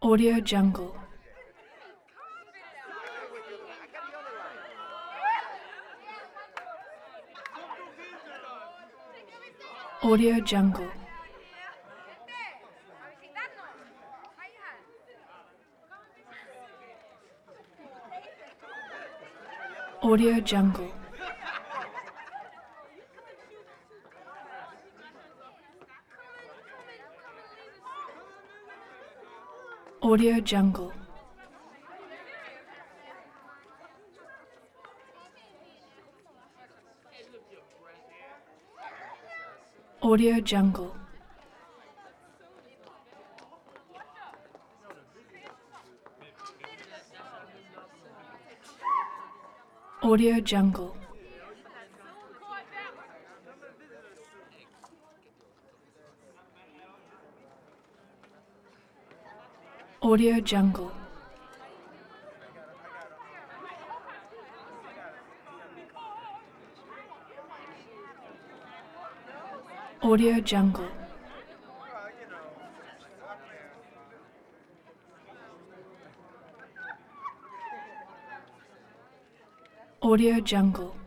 Audio Jungle. Audio Jungle. Audio Jungle. Audio Jungle. Audio Jungle. Audio Jungle. Audio Jungle. Audio Jungle. Audio Jungle.